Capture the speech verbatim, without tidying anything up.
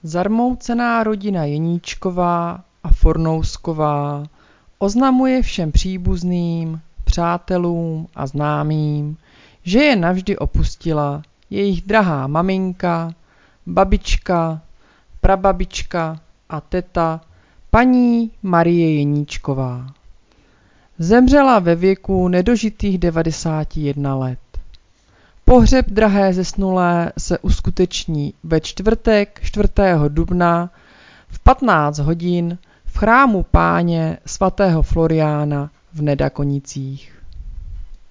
Zarmoucená rodina Jeníčková a Fornousková oznamuje všem příbuzným, přátelům a známým, že je navždy opustila jejich drahá maminka, babička, prababička a teta paní Marie Jeníčková. Zemřela ve věku nedožitých devadesáti jednoho let. Pohřeb drahé zesnulé se uskuteční ve čtvrtek čtvrtého dubna v patnáct hodin v chrámu Páně svatého Floriána v Nedakonicích.